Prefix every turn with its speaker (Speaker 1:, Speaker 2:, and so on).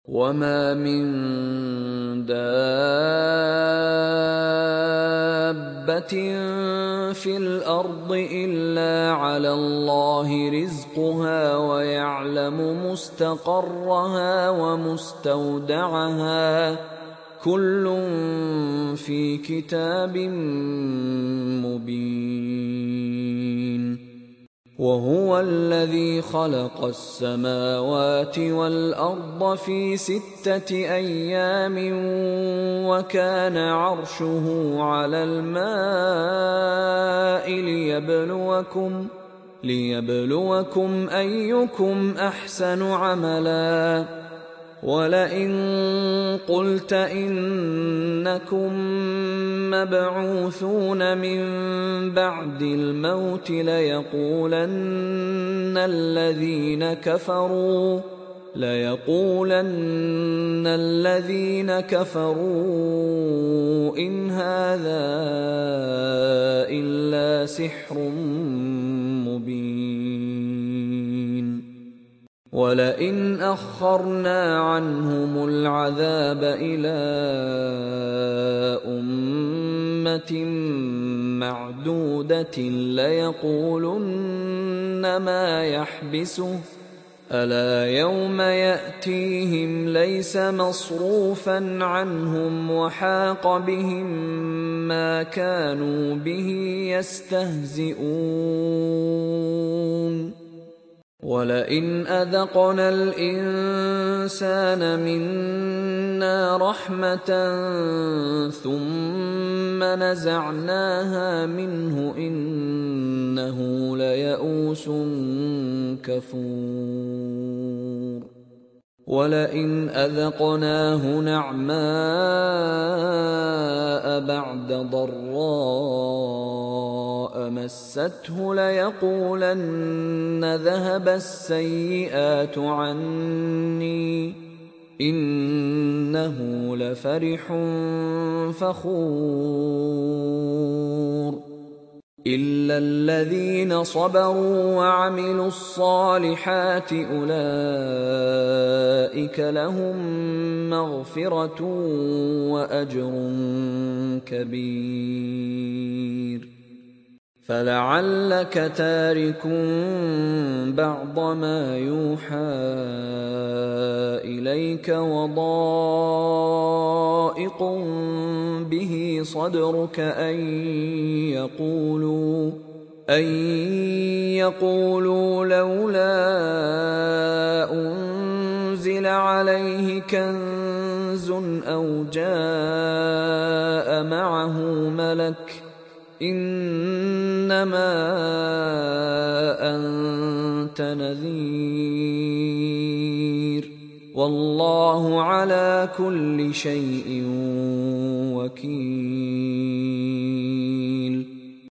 Speaker 1: وما من دابة في الأرض إلا على الله رزقها ويعلم مستقرها ومستودعها كل في كتاب مبين. وهو الذي خلق السماوات والأرض في 6 أيام وكان عرشه على الماء ليبلوكم أيكم أحسن عملا. ولئن قلت إنكم مبعوثون من بعد الموت ليقولن الذين كفروا إن هذا إلا سحر مبين. ولئن أخرنا عنهم العذاب إلى أمة معدودة ليقولن ما يحبسه ألا يوم يأتيهم ليس مصروفا عنهم وحاق بهم ما كانوا به يستهزئون. ولئن أذقنا الإنسان منا رحمة ثم نزعناها منه إنه ليئوس كفور. ولئن أذقناه نعماء بعد ضراء مسته ليقولن ذهب السيئات عني إنه لفرح فخور. إلا الذين صبروا وعملوا الصالحات أولئك لهم مغفرة وأجر كبير. فلعلك تارك بعض ما يوحى إليك وضائق به صدرك أن يقولوا لولا أنزل عليه كنز أو جاء معه ملك إنما أنت نذير والله على كل شيء وكيل.